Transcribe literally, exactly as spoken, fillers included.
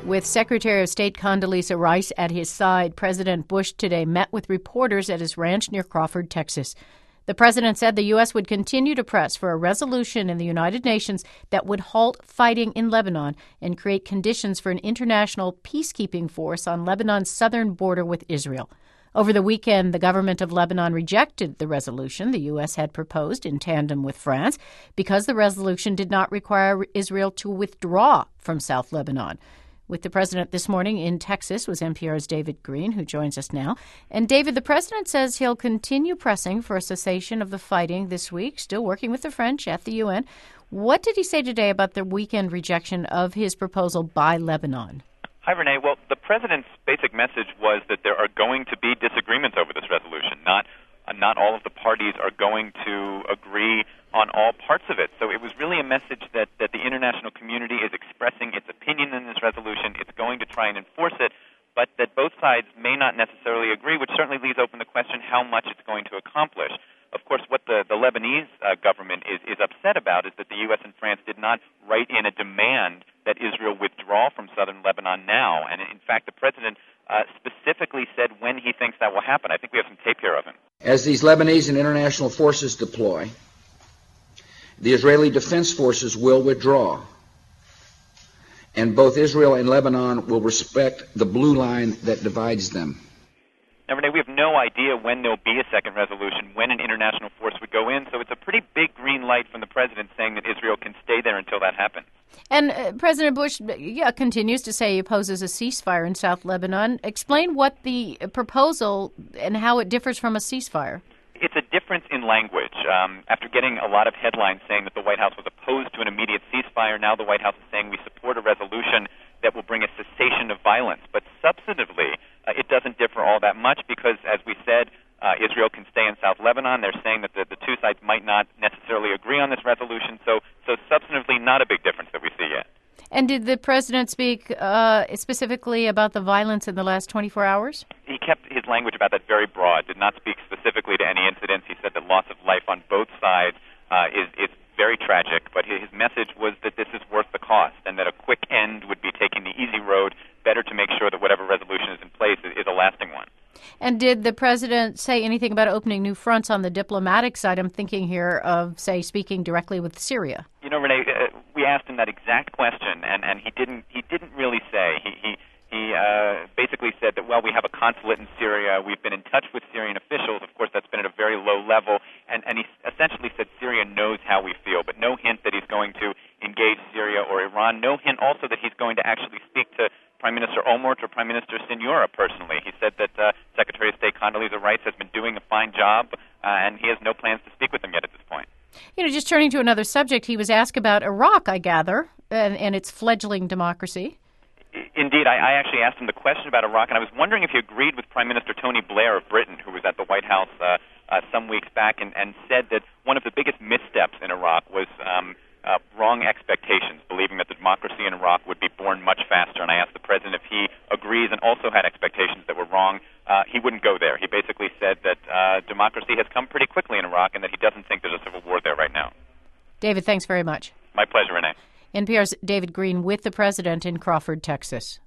With Secretary of State Condoleezza Rice at his side, President Bush today met with reporters at his ranch near Crawford, Texas. The president said the U S would continue to press for a resolution in the United Nations that would halt fighting in Lebanon and create conditions for an international peacekeeping force on Lebanon's southern border with Israel. Over the weekend, the government of Lebanon rejected the resolution the U S had proposed in tandem with France because the resolution did not require Israel to withdraw from South Lebanon. With the president this morning in Texas was N P R's David Green, who joins us now. And David, the president says he'll continue pressing for a cessation of the fighting this week, still working with the French at the U N. What did he say today about the weekend rejection of his proposal by Lebanon? Hi, Renee. Well, the president's basic message was that there are going to be disagreements over this resolution. Not, uh, not all of the parties are going to agree on all parts of it. So it was really a message that, that the international community is expressing its opinion in this resolution. It's going to try and enforce it, but that both sides may not necessarily agree, which certainly leaves open the question how much it's going to accomplish. Of course, what the, the Lebanese uh, government is, is upset about is that the U S and France did not write in a demand that Israel withdraw from southern Lebanon now. And in fact, the president uh, specifically said when he thinks that will happen. I think we have some tape here of him. As these Lebanese and international forces deploy, the Israeli Defense Forces will withdraw, and both Israel and Lebanon will respect the blue line that divides them. Now, Renee, we have no idea when there'll be a second resolution, when an international force would go in, so it's a pretty big green light from the president saying that Israel can stay there until that happens. And uh, President Bush yeah, continues to say he opposes a ceasefire in South Lebanon. Explain what the proposal and how it differs from a ceasefire. It's a difference in language. Um, after getting a lot of headlines saying that the White House was opposed to an immediate ceasefire, now the White House is saying we support a resolution that will bring a cessation of violence. But substantively, uh, it doesn't differ all that much because, as we said, uh, Israel can stay in South Lebanon. They're saying that the, the two sides might not necessarily agree on this resolution. So, so substantively, not a big difference that we see yet. And did the president speak uh, specifically about the violence in the last twenty-four hours? He kept his language about that very broad, did not speak specifically to any incidents. He said that loss of life on both sides uh, is, is very tragic, but his message was that this is worth the cost and that a quick end would be taking the easy road, better to make sure that whatever resolution is in place is, is a lasting one. And did the president say anything about opening new fronts on the diplomatic side? I'm thinking here of, say, speaking directly with Syria. You know, Renee, uh, we asked him that exact question, and, and he didn't he didn't really say. He he, he uh, basically said that, well, we have a consulate in Syria. We've been in touch with Syrian officials. Of course, that's been at a very low level. And, and he essentially said Syria knows how we feel, but no hint that he's going to engage Syria or Iran. No hint also that he's going to actually speak to Prime Minister Olmert or Prime Minister Signora personally. He said that uh, Secretary of State Condoleezza Rice has been doing a fine job, uh, and he has no plans to speak with them yet at this point. You know, just turning to another subject, he was asked about Iraq, I gather, and, and its fledgling democracy. Indeed, I, I actually asked him the question about Iraq, and I was wondering if he agreed with Prime Minister Tony Blair of Britain, who was at the White House uh, uh, some weeks back, and, and said that one of the biggest missteps in Iraq was um, uh, wrong expectations, believing that the democracy in Iraq would be born much faster. And I asked the president if he agrees and also had expectations that were wrong. Uh, he wouldn't go there. He basically said that uh, democracy has come pretty quickly in Iraq and that he doesn't think there's a civil war there right now. David, thanks very much. My pleasure, Renee. N P R's David Green with the president in Crawford, Texas.